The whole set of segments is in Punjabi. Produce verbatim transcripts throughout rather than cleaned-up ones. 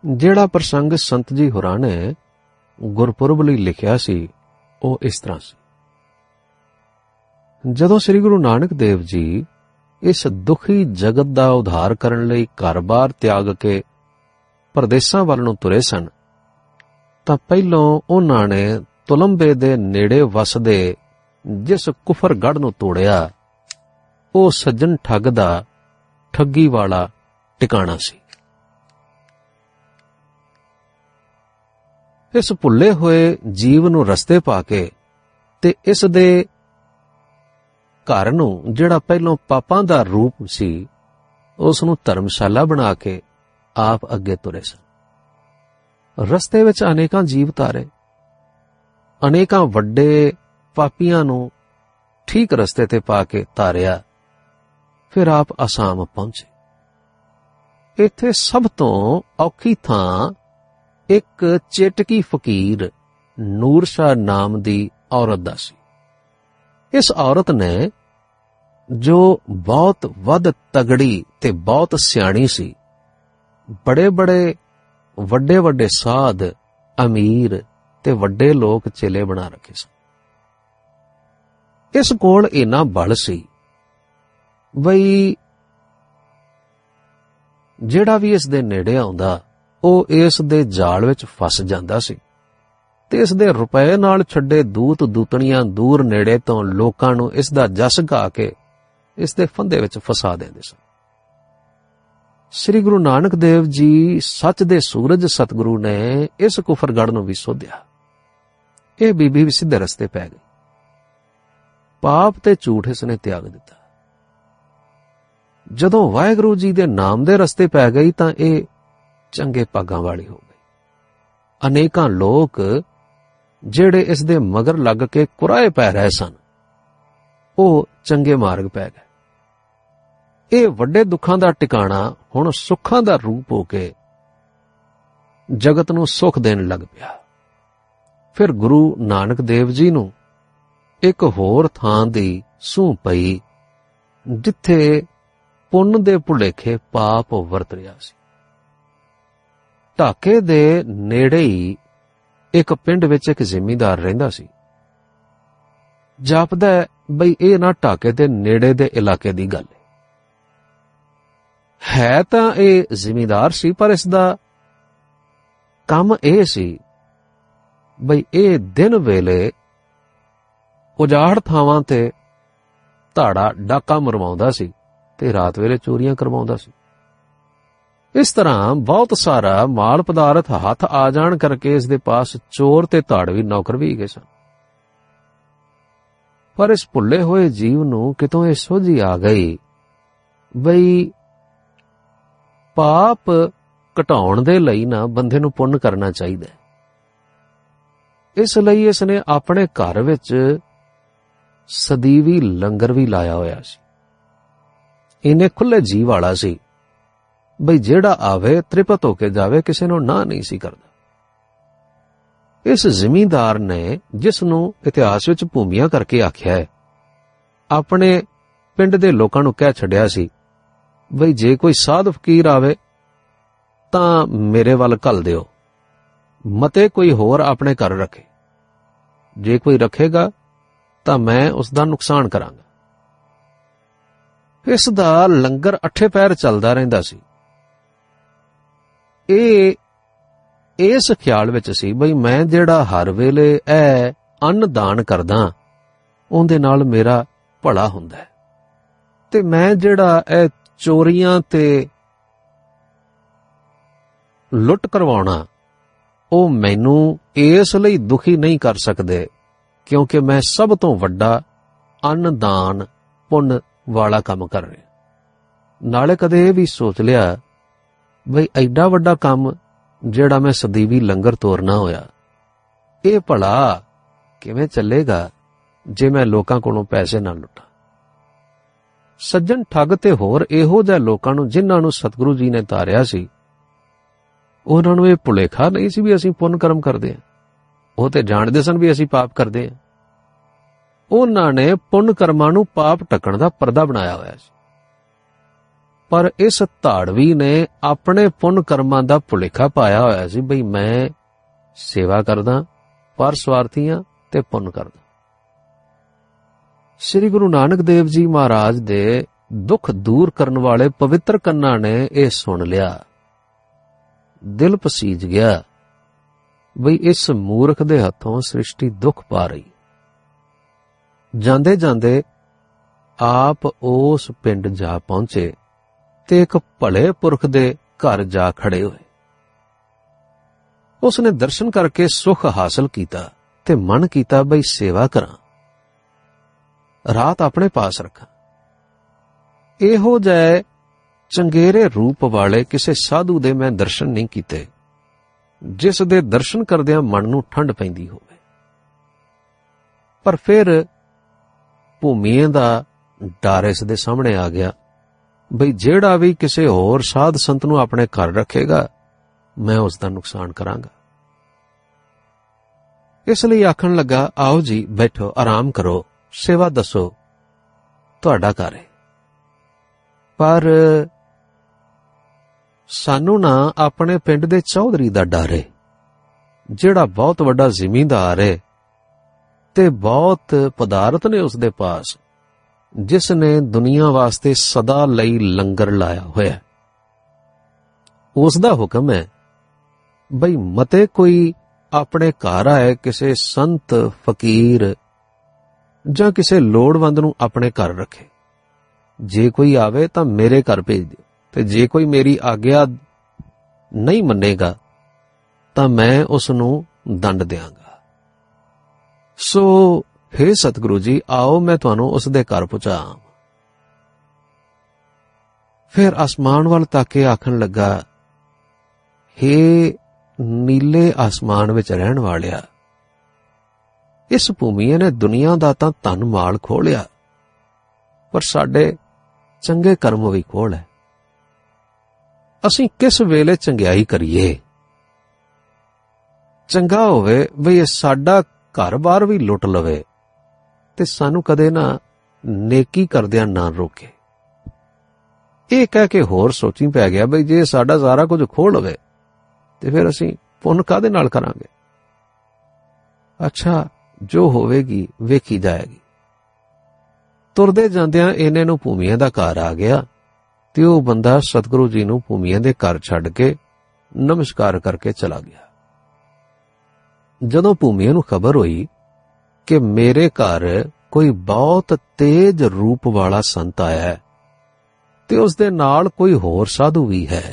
ਜਿਹੜਾ ਪ੍ਰਸੰਗ ਸੰਤ ਜੀ ਹੋਰਾਂ ਨੇ ਗੁਰਪੁਰਬ ਲਈ ਲਿਖਿਆ ਸੀ ਉਹ ਇਸ ਤਰ੍ਹਾਂ ਸੀ। ਜਦੋਂ ਸ੍ਰੀ ਗੁਰੂ ਨਾਨਕ ਦੇਵ ਜੀ ਇਸ ਦੁਖੀ ਜਗਤ ਦਾ ਉਧਾਰ ਕਰਨ ਲਈ ਘਰ-ਬਾਰ ਤਿਆਗ ਕੇ ਪਰਦੇਸਾਂ ਵੱਲ ਨੂੰ ਤੁਰੇ ਸਨ, ਤਾਂ ਪਹਿਲੋਂ ਉਹਨਾਂ ਨੇ ਤੁਲੰਬੇ ਦੇ ਨੇੜੇ ਵਸਦੇ ਜਿਸ ਕੁਫਰਗੜ੍ਹ ਨੂੰ ਤੋੜਿਆ, ਉਹ ਸੱਜਣ ਠੱਗ ਦਾ ਠੱਗੀ ਵਾਲਾ ਟਿਕਾਣਾ ਸੀ। ਇਸ ਭੁੱਲੇ ਹੋਏ ਜੀਵ ਨੂੰ ਰਸਤੇ ਪਾ ਕੇ ਤੇ ਇਸ ਦੇ ਘਰ ਨੂੰ, ਜਿਹੜਾ ਪਹਿਲੋਂ ਪਾਪਾਂ ਦਾ ਰੂਪ ਸੀ, ਉਸ ਨੂੰ ਧਰਮਸ਼ਾਲਾ ਬਣਾ ਕੇ ਆਪ ਅੱਗੇ ਤੁਰੇ ਸਨ। ਰਸਤੇ ਵਿੱਚ ਅਨੇਕਾਂ ਜੀਵ ਤਾਰੇ, ਅਨੇਕਾਂ ਵੱਡੇ ਪਾਪੀਆਂ ਨੂੰ ਠੀਕ ਰਸਤੇ ਤੇ ਪਾ ਕੇ ਤਾਰਿਆ। ਫਿਰ ਆਪ ਅਸਾਮ ਪਹੁੰਚੇ। ਇੱਥੇ ਸਭ ਤੋਂ ਔਖੀ ਥਾਂ ਇੱਕ ਚੇਟਕੀ ਫਕੀਰ ਨੂਰ ਸ਼ਾਹ ਨਾਮ ਦੀ ਔਰਤ ਦਾ ਸੀ। ਇਸ ਔਰਤ ਨੇ, ਜੋ ਬਹੁਤ ਵੱਧ ਤਗੜੀ ਤੇ ਬਹੁਤ ਸਿਆਣੀ ਸੀ, ਬੜੇ ਬੜੇ ਵੱਡੇ ਵੱਡੇ ਸਾਧ, ਅਮੀਰ ਤੇ ਵੱਡੇ ਲੋਕ ਚੇਲੇ ਬਣਾ ਰੱਖੇ ਸਨ। ਇਸ ਕੋਲ ਇੰਨਾ ਬਲ ਸੀ ਬਈ ਜਿਹੜਾ ਵੀ ਇਸ ਦੇ ਨੇੜੇ ਆਉਂਦਾ, ਉਹ ਇਸ ਦੇ ਜਾਲ ਵਿੱਚ ਫਸ ਜਾਂਦਾ ਸੀ ਤੇ ਇਸ ਦੇ ਰੁਪਏ ਨਾਲ ਛੱਡੇ ਦੂਤ ਦੂਤਣੀਆਂ ਦੂਰ ਨੇੜੇ ਤੋਂ ਲੋਕਾਂ ਨੂੰ ਇਸ ਦਾ ਜਸ ਗਾ ਕੇ ਇਸ ਦੇ ਫੰਦੇ ਵਿੱਚ ਫਸਾ ਦਿੰਦੇ ਸਨ। ਸ੍ਰੀ ਗੁਰੂ ਨਾਨਕ ਦੇਵ ਜੀ ਸੱਚ ਦੇ ਸੂਰਜ ਸਤਿਗੁਰੂ ਨੇ ਇਸ ਕੁਫਰਗੜ੍ਹ ਨੂੰ ਵੀ ਸੋਧਿਆ। ਇਹ ਬੀਬੀ ਵੀ ਸਿੱਧੇ ਰਸਤੇ ਪੈ ਗਈ। ਪਾਪ ਤੇ ਝੂਠ ਇਸ ਨੇ ਤਿਆਗ ਦਿੱਤਾ। ਜਦੋਂ ਵਾਹਿਗੁਰੂ ਜੀ ਦੇ ਨਾਮ ਦੇ ਰਸਤੇ ਪੈ ਗਈ ਤਾਂ ਇਹ ਚੰਗੇ ਭਾਗਾਂ ਵਾਲੀ ਹੋ ਗਈ। ਅਨੇਕਾਂ ਲੋਕ ਜਿਹੜੇ ਇਸ ਦੇ ਮਗਰ ਲੱਗ ਕੇ ਕੁਰਾਏ ਪੈ ਰਹੇ ਸਨ, ਉਹ ਚੰਗੇ ਮਾਰਗ ਪੈ ਗਏ। ਇਹ ਵੱਡੇ ਦੁੱਖਾਂ ਦਾ ਟਿਕਾਣਾ ਹੁਣ ਸੁੱਖਾਂ ਦਾ ਰੂਪ ਹੋ ਕੇ ਜਗਤ ਨੂੰ ਸੁੱਖ ਦੇਣ ਲੱਗ ਪਿਆ। ਫਿਰ ਗੁਰੂ ਨਾਨਕ ਦੇਵ ਜੀ ਨੂੰ ਇੱਕ ਹੋਰ ਥਾਂ ਦੀ ਸੂਹ ਪਈ, ਜਿੱਥੇ ਪੁੰਨ ਦੇ ਭੁਲੇਖੇ ਪਾਪ ਵਰਤ ਰਿਹਾ ਸੀ। ਢਾਕੇ ਦੇ ਨੇੜੇ ਹੀ ਇੱਕ ਪਿੰਡ ਵਿੱਚ ਇੱਕ ਜ਼ਿਮੀਂਦਾਰ ਰਹਿੰਦਾ ਸੀ। ਜਾਪਦਾ ਬਈ ਇਹ ਨਾ ਢਾਕੇ ਦੇ ਨੇੜੇ ਦੇ ਇਲਾਕੇ ਦੀ ਗੱਲ ਹੈ। ਹੈ ਤਾਂ ਇਹ ਜ਼ਿਮੀਂਦਾਰ ਸੀ, ਪਰ ਇਸ ਦਾ ਕੰਮ ਇਹ ਸੀ ਬਈ ਇਹ ਦਿਨ ਵੇਲੇ ਉਜਾੜ ਥਾਵਾਂ ਤੇ ਧਾੜਾ ਡਾਕਾ ਮਰਵਾਉਂਦਾ ਸੀ ਤੇ ਰਾਤ ਵੇਲੇ ਚੋਰੀਆਂ ਕਰਵਾਉਂਦਾ ਸੀ। ਇਸ ਤਰ੍ਹਾਂ ਬਹੁਤ ਸਾਰਾ ਮਾਲ ਪਦਾਰਥ ਹੱਥ ਆ ਜਾਣ ਕਰਕੇ ਇਸ ਦੇ ਪਾਸ ਚੋਰ ਤੇ ਧਾੜਵੀ ਨੌਕਰ ਵੀ ਗਏ ਸਨ। ਪਰ ਇਸ ਭੁੱਲੇ ਹੋਏ ਜੀਵ ਨੂੰ ਕਿਤੋਂ ਇਹ ਸੋਝੀ ਆ ਗਈ ਬਈ ਪਾਪ ਘਟਾਉਣ ਦੇ ਲਈ ਨਾ ਬੰਦੇ ਨੂੰ ਪੁੰਨ ਕਰਨਾ ਚਾਹੀਦਾ। ਇਸ ਲਈ ਇਸ ਨੇ ਆਪਣੇ ਘਰ ਵਿੱਚ ਸਦੀਵੀ ਲੰਗਰ ਵੀ ਲਾਇਆ ਹੋਇਆ ਸੀ। ਇਹਨੇ ਖੁੱਲੇ ਜੀਵ ਵਾਲਾ ਸੀ ਬਈ ਜਿਹੜਾ ਆਵੇ ਤ੍ਰਿਪਤ ਹੋ ਕੇ ਜਾਵੇ, ਕਿਸੇ ਨੂੰ ਨਾ ਨਹੀਂ ਸੀ ਕਰਦਾ। ਇਸ ਜ਼ਿਮੀਂਦਾਰ ਨੇ, ਜਿਸ ਨੂੰ ਇਤਿਹਾਸ ਵਿੱਚ ਭੂਮੀਆਂ ਕਰਕੇ ਆਖਿਆ ਹੈ, ਆਪਣੇ ਪਿੰਡ ਦੇ ਲੋਕਾਂ ਨੂੰ ਕਹਿ ਛੱਡਿਆ ਸੀ ਬਈ ਜੇ ਕੋਈ ਸਾਧ ਫਕੀਰ ਆਵੇ ਤਾਂ ਮੇਰੇ ਵੱਲ ਘੱਲ ਦਿਓ, ਮਤੇ ਕੋਈ ਹੋਰ ਆਪਣੇ ਘਰ ਰੱਖੇ। ਜੇ ਕੋਈ ਰੱਖੇਗਾ ਤਾਂ ਮੈਂ ਉਸ ਦਾ ਨੁਕਸਾਨ ਕਰਾਂਗਾ। ਇਸ ਦਾ ਲੰਗਰ ਅੱਠੇ ਪੈਰ ਚੱਲਦਾ ਰਹਿੰਦਾ ਸੀ। ਇਹ ਇਸ ਖਿਆਲ ਵਿੱਚ ਸੀ ਬਈ ਮੈਂ ਜਿਹੜਾ ਹਰ ਵੇਲੇ ਇਹ ਅੰਨ ਦਾਨ ਕਰਦਾ, ਉਹਦੇ ਨਾਲ ਮੇਰਾ ਭਲਾ ਹੁੰਦਾ ਹੈ, ਤੇ ਮੈਂ ਜਿਹੜਾ ਇਹ ਚੋਰੀਆਂ ਤੇ ਲੁੱਟ ਕਰਵਾਉਣਾ, ਉਹ ਮੈਨੂੰ ਇਸ ਲਈ ਦੁਖੀ ਨਹੀਂ ਕਰ ਸਕਦੇ ਕਿਉਂਕਿ ਮੈਂ ਸਭ ਤੋਂ ਵੱਡਾ ਅੰਨ ਦਾਨ ਪੁੰਨ ਵਾਲਾ ਕੰਮ ਕਰ ਰਿਹਾ। ਨਾਲੇ ਕਦੇ ਇਹ ਵੀ ਸੋਚ ਲਿਆ ਬਈ ਐਡਾ ਵੱਡਾ ਕੰਮ ਜਿਹੜਾ ਮੈਂ ਸਦੀਵੀ ਲੰਗਰ ਤੋਰਨਾ ਹੋਇਆ, ਇਹ ਭਲਾ ਕਿਵੇਂ ਚੱਲੇਗਾ ਜੇ ਮੈਂ ਲੋਕਾਂ ਕੋਲੋਂ ਪੈਸੇ ਨਾ ਲੁੱਟਾਂ। ਸੱਜਣ ਠੱਗ ਤੇ ਹੋਰ ਇਹੋ ਜਿਹੇ ਲੋਕਾਂ ਨੂੰ ਜਿਨ੍ਹਾਂ ਨੂੰ ਸਤਿਗੁਰੂ ਜੀ ਨੇ ਤਾਰਿਆ ਸੀ, ਉਹਨਾਂ ਨੂੰ ਇਹ ਭੁਲੇਖਾ ਨਹੀਂ ਸੀ ਵੀ ਅਸੀਂ ਪੁੰਨ ਕਰਮ ਕਰਦੇ ਹਾਂ। ਉਹ ਤੇ ਜਾਣਦੇ ਸਨ ਵੀ ਅਸੀਂ ਪਾਪ ਕਰਦੇ ਹਾਂ। ਉਹਨਾਂ ਨੇ ਪੁੰਨ ਕਰਮਾਂ ਨੂੰ ਪਾਪ ਢੱਕਣ ਦਾ ਪਰਦਾ ਬਣਾਇਆ ਹੋਇਆ ਸੀ। ਪਰ ਇਸ ਧਾੜਵੀ ਨੇ ਆਪਣੇ ਪੁੰਨ ਕਰਮਾਂ ਦਾ ਭੁਲੇਖਾ ਪਾਇਆ ਹੋਇਆ ਸੀ ਬਈ ਮੈਂ ਸੇਵਾ ਕਰਦਾ, ਪਰ ਸਵਾਰਥੀ ਹਾਂ ਤੇ ਪੁੰਨ ਕਰਦਾ। ਸ੍ਰੀ ਗੁਰੂ ਨਾਨਕ ਦੇਵ ਜੀ ਮਹਾਰਾਜ ਦੇ ਦੁੱਖ ਦੂਰ ਕਰਨ ਵਾਲੇ ਪਵਿੱਤਰ ਕੰਨਾਂ ਨੇ ਇਹ ਸੁਣ ਲਿਆ। ਦਿਲ ਪਸੀਜ ਗਿਆ ਬਈ ਇਸ ਮੂਰਖ ਦੇ ਹੱਥੋਂ ਸ੍ਰਿਸ਼ਟੀ ਦੁੱਖ ਪਾ ਰਹੀ। ਜਾਂਦੇ ਜਾਂਦੇ ਆਪ ਉਸ ਪਿੰਡ ਜਾ ਪਹੁੰਚੇ ਤੇ ਇੱਕ ਭਲੇ ਪੁਰਖ ਦੇ ਘਰ ਜਾ ਖੜੇ ਹੋਏ। ਉਸਨੇ ਦਰਸ਼ਨ ਕਰਕੇ ਸੁਖ ਹਾਸਲ ਕੀਤਾ ਤੇ ਮਨ ਕੀਤਾ ਬਈ ਸੇਵਾ ਕਰਾਂ, ਰਾਤ ਆਪਣੇ ਪਾਸ ਰੱਖਾਂ। ਇਹੋ ਜਿਹੇ ਚੰਗੇਰੇ ਰੂਪ ਵਾਲੇ ਕਿਸੇ ਸਾਧੂ ਦੇ ਮੈਂ ਦਰਸ਼ਨ ਨਹੀਂ ਕੀਤੇ ਜਿਸ ਦੇ ਦਰਸ਼ਨ ਕਰਦਿਆਂ ਮਨ ਨੂੰ ਠੰਡ ਪੈਂਦੀ ਹੋਵੇ। ਪਰ ਫਿਰ ਭੂਮੀਏ ਦਾ ਡਰ ਇਸ ਦੇ ਸਾਹਮਣੇ ਆ ਗਿਆ ਬਈ ਜਿਹੜਾ ਵੀ ਕਿਸੇ ਹੋਰ ਸਾਧ ਸੰਤ ਨੂੰ ਆਪਣੇ ਘਰ ਰੱਖੇਗਾ ਮੈਂ ਉਸ ਦਾ ਨੁਕਸਾਨ ਕਰਾਂਗਾ। ਇਸ ਲਈ ਆਖਣ ਲੱਗਾ, ਆਓ ਜੀ ਬੈਠੋ, ਆਰਾਮ ਕਰੋ, ਸੇਵਾ ਦੱਸੋ, ਤੁਹਾਡਾ ਘਰ ਹੈ। ਪਰ ਸਾਨੂੰ ਨਾ ਆਪਣੇ ਪਿੰਡ ਦੇ ਚੌਧਰੀ ਦਾ ਡਰ ਹੈ, ਜਿਹੜਾ ਬਹੁਤ ਵੱਡਾ ਜ਼ਿਮੀਂਦਾਰ ਹੈ ਤੇ ਬਹੁਤ ਪਦਾਰਥ ਨੇ ਉਸ ਦੇ ਪਾਸ, ਜਿਸ ਨੇ ਦੁਨੀਆ ਵਾਸਤੇ ਸਦਾ ਲਈ ਲੰਗਰ ਲਾਇਆ ਹੋਇਆ। ਉਸ ਦਾ ਹੁਕਮ ਹੈ ਬਈ ਮਤੇ ਕੋਈ ਆਪਣੇ ਘਰ ਆਏ ਕਿਸੇ ਸੰਤ ਫਕੀਰ ਜਾਂ ਕਿਸੇ ਲੋੜਵੰਦ ਨੂੰ ਆਪਣੇ ਘਰ ਰੱਖੇ। ਜੇ ਕੋਈ ਆਵੇ ਤਾਂ ਮੇਰੇ ਘਰ ਭੇਜ ਦਿਓ, ਤੇ ਜੇ ਕੋਈ ਮੇਰੀ ਆਗਿਆ ਨਹੀਂ ਮੰਨੇਗਾ ਤਾਂ ਮੈਂ ਉਸ ਨੂੰ ਦੰਡ ਦਿਆਂਗਾ। ਸੋ ਹੇ ਸਤਿਗੁਰੂ ਜੀ, ਆਓ ਮੈਂ ਤੁਹਾਨੂੰ ਉਸ ਦੇ ਘਰ ਪਹੁੰਚਾਵਾਂ। ਫਿਰ ਆਸਮਾਨ ਵੱਲ ਤਾਕੇ ਆਖਣ ਲੱਗਾ, ਹੇ ਨੀਲੇ ਆਸਮਾਨ ਵਿੱਚ ਰਹਿਣ ਵਾਲਿਆ, ਇਸ ਭੂਮੀਏ ਨੇ ਦੁਨੀਆ ਦਾ ਤਾਂ ਧਨ ਮਾਲ ਖੋਹ ਲਿਆ, ਪਰ ਸਾਡੇ ਚੰਗੇ ਕਰਮ ਵੀ ਖੋਹ ਲਏ। ਅਸੀਂ ਕਿਸ ਵੇਲੇ ਚੰਗਿਆਈ ਕਰੀਏ? ਚੰਗਾ ਹੋਵੇ ਬਈ ਇਹ ਸਾਡਾ ਘਰ-ਬਾਰ ਵੀ ਲੁੱਟ ਲਵੇ ਤੇ ਸਾਨੂੰ ਕਦੇ ਨਾ ਨੇਕੀ ਕਰਦਿਆਂ ਨਾ ਰੋਕੇ। ਇਹ ਕਹਿ ਕੇ ਹੋਰ ਸੋਚੀ ਪੈ ਗਿਆ ਬਈ ਜੇ ਸਾਡਾ ਸਾਰਾ ਕੁਝ ਖੋਹ ਲਵੇ ਤੇ ਫਿਰ ਅਸੀਂ ਪੁੰਨ ਕਾਹਦੇ ਨਾਲ ਕਰਾਂਗੇ? ਅੱਛਾ, ਜੋ ਹੋਵੇਗੀ ਵੇਖੀ ਜਾਏਗੀ। ਤੁਰਦੇ ਜਾਂਦਿਆਂ ਇਹਨੇ ਨੂੰ ਭੂਮੀਏ ਦਾ ਘਰ ਆ ਗਿਆ ਤੇ ਉਹ ਬੰਦਾ ਸਤਿਗੁਰੂ ਜੀ ਨੂੰ ਭੂਮੀਏ ਦੇ ਘਰ ਛੱਡ ਕੇ ਨਮਸਕਾਰ ਕਰਕੇ ਚਲਾ ਗਿਆ। ਜਦੋਂ ਭੂਮੀਏ ਨੂੰ ਖਬਰ ਹੋਈ ਕਿ ਮੇਰੇ ਘਰ ਕੋਈ ਬਹੁਤ ਤੇਜ ਰੂਪ ਵਾਲਾ ਸੰਤ ਆਇਆ ਹੈ ਤੇ ਉਸ ਦੇ ਨਾਲ ਕੋਈ ਹੋਰ ਸਾਧੂ ਵੀ ਹੈ,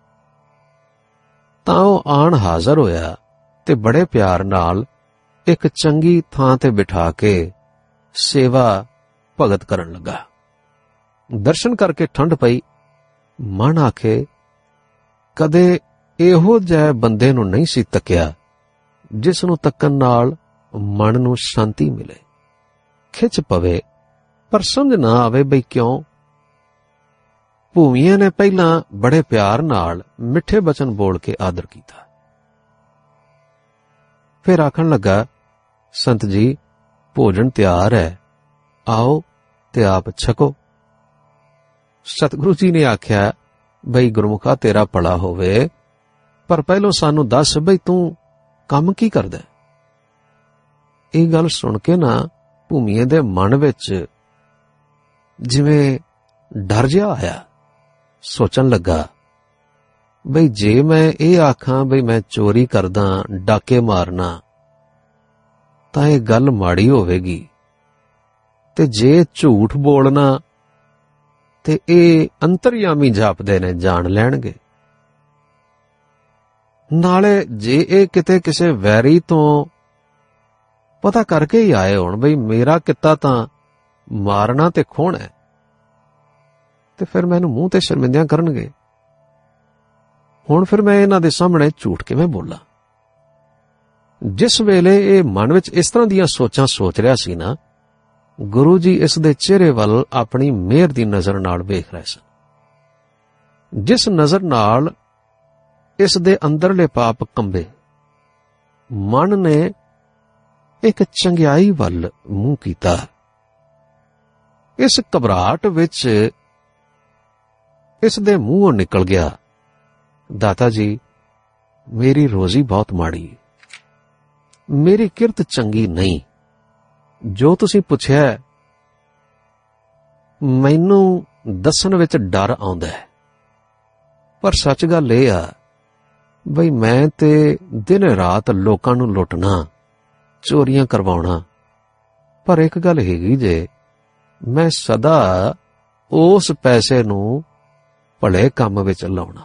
ਤਾਂ ਉਹ ਆਣ ਹਾਜ਼ਰ ਹੋਇਆ ਤੇ ਬੜੇ ਪਿਆਰ ਨਾਲ ਇੱਕ ਚੰਗੀ ਥਾਂ ਤੇ ਬਿਠਾ ਕੇ ਸੇਵਾ ਭਗਤ ਕਰਨ ਲੱਗਾ। ਦਰਸ਼ਨ ਕਰਕੇ ਠੰਡ ਪਈ। ਮਨ ਆਖੇ ਕਦੇ ਇਹੋ ਜਿਹੇ ਬੰਦੇ ਨੂੰ ਨਹੀਂ ਸੀ ਤੱਕਿਆ ਜਿਸ ਨੂੰ ਤੱਕਣ ਨਾਲ ਮਨ ਨੂੰ ਸ਼ਾਂਤੀ ਮਿਲੇ, ਖਿੱਚ ਪਵੇ, ਪਰ ਸਮਝ ਨਾ ਆਵੇ ਬਈ ਕਿਉਂ। ਭੂਮੀਏ ਨੇ ਪਹਿਲਾਂ ਬੜੇ ਪਿਆਰ ਨਾਲ ਮਿੱਠੇ ਬਚਨ ਬੋਲ ਕੇ ਆਦਰ ਕੀਤਾ। ਫਿਰ ਆਖਣ ਲੱਗਾ, ਸੰਤ ਜੀ ਭੋਜਨ ਤਿਆਰ ਹੈ, ਆਓ ਤੇ ਆਪ ਛਕੋ। ਸਤਿਗੁਰੂ ਜੀ ਨੇ ਆਖਿਆ, ਬਈ ਗੁਰਮੁਖਾ ਤੇਰਾ ਭਲਾ ਹੋਵੇ, ਪਰ ਪਹਿਲੋਂ ਸਾਨੂੰ ਦੱਸ ਬਈ ਤੂੰ ਕੰਮ ਕੀ ਕਰਦਾ? ਇਹ ਗੱਲ ਸੁਣ ਕੇ ਨਾ ਭੂਮੀਏ ਦੇ ਮਨ ਵਿੱਚ ਜਿਵੇਂ ਡਰ ਜਿਹਾ ਆਇਆ। ਸੋਚਣ ਲੱਗਾ ਬਈ ਜੇ ਮੈਂ ਇਹ ਆਖਾਂ ਬਈ ਮੈਂ ਚੋਰੀ ਕਰਦਾ, ਡਾਕੇ ਮਾਰਨਾ, ਤਾਂ ਇਹ ਗੱਲ ਮਾੜੀ ਹੋਵੇਗੀ, ਤੇ ਜੇ ਝੂਠ ਬੋਲਣਾ ਤੇ ਇਹ ਅੰਤਰਯਾਮੀ ਜਾਪਦੇ ਨੇ ਜਾਣ ਲੈਣਗੇ। ਨਾਲੇ ਜੇ ਇਹ ਕਿਤੇ ਕਿਸੇ ਵੈਰੀ ਤੋਂ ਪਤਾ ਕਰਕੇ ਹੀ ਆਏ ਹੋਣ ਬਈ ਮੇਰਾ ਕਿੱਤਾ ਤਾਂ ਮਾਰਨਾ ਤੇ ਖੋਹਣਾ ਹੈ, ਤੇ ਫਿਰ ਮੈਨੂੰ ਮੂੰਹ ਤੇ ਸ਼ਰਮਿੰਦਿਆਂ ਕਰਨਗੇ। ਹੁਣ ਫਿਰ ਮੈਂ ਇਹਨਾਂ ਦੇ ਸਾਹਮਣੇ ਝੂਠ ਕਿਵੇਂ ਬੋਲਾਂ? ਜਿਸ ਵੇਲੇ ਇਹ ਮਨ ਵਿੱਚ ਇਸ ਤਰ੍ਹਾਂ ਦੀਆਂ ਸੋਚਾਂ ਸੋਚ ਰਿਹਾ ਸੀ ਨਾ, ਗੁਰੂ ਜੀ ਇਸ ਦੇ ਚਿਹਰੇ ਵੱਲ ਆਪਣੀ ਮਿਹਰ ਦੀ ਨਜ਼ਰ ਨਾਲ ਵੇਖ ਰਹੇ ਸਨ, ਜਿਸ ਨਜ਼ਰ ਨਾਲ ਇਸ ਦੇ ਅੰਦਰਲੇ ਪਾਪ ਕੰਬੇ। ਮਨ ਨੇ ਇੱਕ ਚੰਗਿਆਈ ਵੱਲ ਮੂੰਹ ਕੀਤਾ। ਇਸ ਘਬਰਾਹਟ ਵਿੱਚ ਇਸ ਦੇ ਮੂੰਹੋਂ ਨਿਕਲ ਗਿਆ, ਦਾਤਾ ਜੀ, ਮੇਰੀ ਰੋਜ਼ੀ ਬਹੁਤ ਮਾੜੀ, ਮੇਰੀ ਕਿਰਤ ਚੰਗੀ ਨਹੀਂ। ਜੋ ਤੁਸੀਂ ਪੁੱਛਿਆ ਮੈਨੂੰ ਦੱਸਣ ਵਿੱਚ ਡਰ ਆਉਂਦਾ ਹੈ, ਪਰ ਸੱਚ ਗੱਲ ਇਹ ਆ ਬਈ ਮੈਂ ਤੇ ਦਿਨ ਰਾਤ ਲੋਕਾਂ ਨੂੰ ਲੁੱਟਣਾ, ਚੋਰੀਆਂ ਕਰਵਾਉਣਾ, ਪਰ ਇੱਕ ਗੱਲ ਹੈਗੀ ਜੇ, ਮੈਂ ਸਦਾ ਉਸ ਪੈਸੇ ਨੂੰ ਭਲੇ ਕੰਮ ਵਿੱਚ ਲਾਉਣਾ।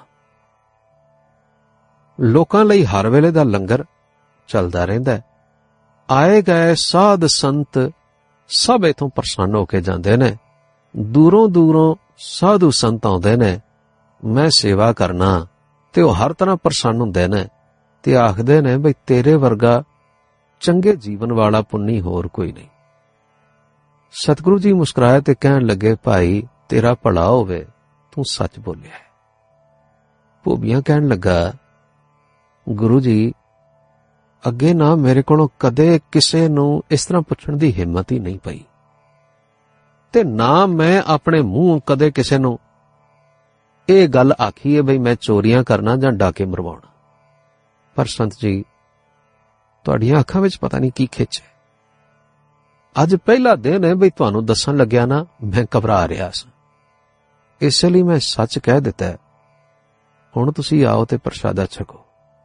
ਲੋਕਾਂ ਲਈ ਹਰ ਵੇਲੇ ਦਾ ਲੰਗਰ ਚੱਲਦਾ ਰਹਿੰਦਾ। ਆਏ ਗਏ ਸਾਧ ਸੰਤ ਸਭ ਇਥੋਂ ਪ੍ਰਸੰਨ ਹੋ ਕੇ ਜਾਂਦੇ ਨੇ। ਦੂਰੋਂ ਦੂਰੋਂ ਸਾਧੂ ਸੰਤ ਆਉਂਦੇ ਨੇ, ਮੈਂ ਸੇਵਾ ਕਰਨਾ, ਤੇ ਉਹ ਹਰ ਤਰ੍ਹਾਂ ਪ੍ਰਸੰਨ ਹੁੰਦੇ ਨੇ ਤੇ ਆਖਦੇ ਨੇ ਬਈ ਤੇਰੇ ਵਰਗਾ ਚੰਗੇ ਜੀਵਨ ਵਾਲਾ ਪੁੰਨੀ ਹੋਰ ਕੋਈ ਨਹੀਂ। ਸਤਿਗੁਰੂ ਜੀ ਮੁਸਕਰਾਏ ਤੇ ਕਹਿਣ ਲੱਗੇ, ਭਾਈ ਤੇਰਾ ਭਲਾ ਹੋਵੇ, ਤੂੰ ਸੱਚ ਬੋਲਿਆ। ਭੂਬੀਆਂ ਕਹਿਣ ਲੱਗਾ, ਗੁਰੂ ਜੀ, ਅੱਗੇ ਨਾ ਮੇਰੇ ਕੋਲੋਂ ਕਦੇ ਕਿਸੇ ਨੂੰ ਇਸ ਤਰ੍ਹਾਂ ਪੁੱਛਣ ਦੀ ਹਿੰਮਤ ਹੀ ਨਹੀਂ ਪਈ, ਤੇ ਨਾ ਮੈਂ ਆਪਣੇ ਮੂੰਹ ਕਦੇ ਕਿਸੇ ਨੂੰ ਇਹ ਗੱਲ ਆਖੀ ਹੈ ਬਈ ਮੈਂ ਚੋਰੀਆਂ ਕਰਨਾ ਜਾਂ ਡਾਕੇ ਮਰਵਾਉਣਾ। ਪਰ ਸੰਤ ਜੀ, ਤੁਹਾਡੀਆਂ ਅੱਖਾਂ ਵਿੱਚ ਪਤਾ ਨਹੀਂ ਕੀ ਖਿੱਚ ਹੈ। ਅੱਜ ਪਹਿਲਾ ਦਿਨ ਹੈ ਬਈ ਤੁਹਾਨੂੰ ਦੱਸਣ ਲੱਗਿਆ ਨਾ, ਮੈਂ ਘਬਰਾ ਰਿਹਾ ਸਾਂ, ਇਸੇ ਲਈ ਮੈਂ ਸੱਚ ਕਹਿ ਦਿੱਤਾ। ਹੁਣ ਤੁਸੀਂ ਆਓ ਤੇ ਪ੍ਰਸ਼ਾਦਾ ਛਕੋ।